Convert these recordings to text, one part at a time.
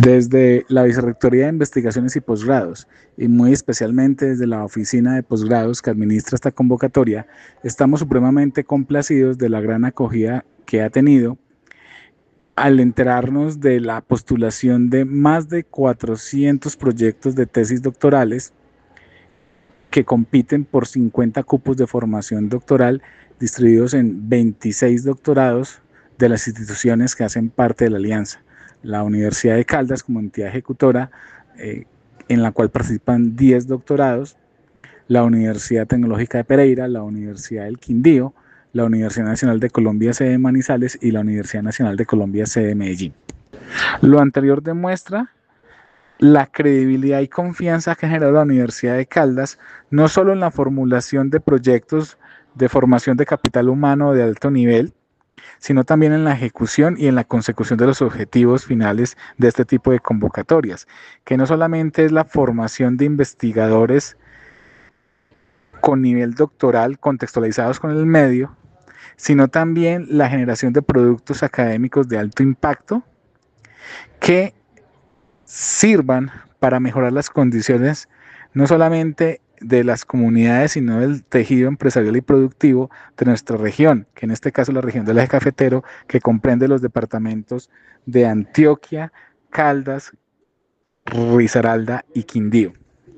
Desde la Vicerrectoría de Investigaciones y Posgrados, y muy especialmente desde la Oficina de Posgrados que administra esta convocatoria, estamos supremamente complacidos de la gran acogida que ha tenido al enterarnos de la postulación de más de 400 proyectos de tesis doctorales que compiten por 50 cupos de formación doctoral distribuidos en 26 doctorados de las instituciones que hacen parte de la alianza. La Universidad de Caldas como entidad ejecutora, en la cual participan 10 doctorados, la Universidad Tecnológica de Pereira, la Universidad del Quindío, la Universidad Nacional de Colombia sede Manizales y la Universidad Nacional de Colombia sede Medellín. Lo anterior demuestra la credibilidad y confianza que ha generado la Universidad de Caldas, no solo en la formulación de proyectos de formación de capital humano de alto nivel, sino también en la ejecución y en la consecución de los objetivos finales de este tipo de convocatorias, que no solamente es la formación de investigadores con nivel doctoral contextualizados con el medio, sino también la generación de productos académicos de alto impacto que sirvan para mejorar las condiciones no solamente de las comunidades, sino del tejido empresarial y productivo de nuestra región, que en este caso es la región del eje cafetero, que comprende los departamentos de Antioquia, Caldas, Risaralda y Quindío.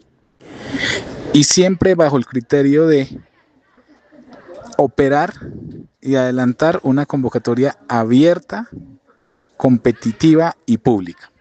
Y siempre bajo el criterio de operar y adelantar una convocatoria abierta, competitiva y pública.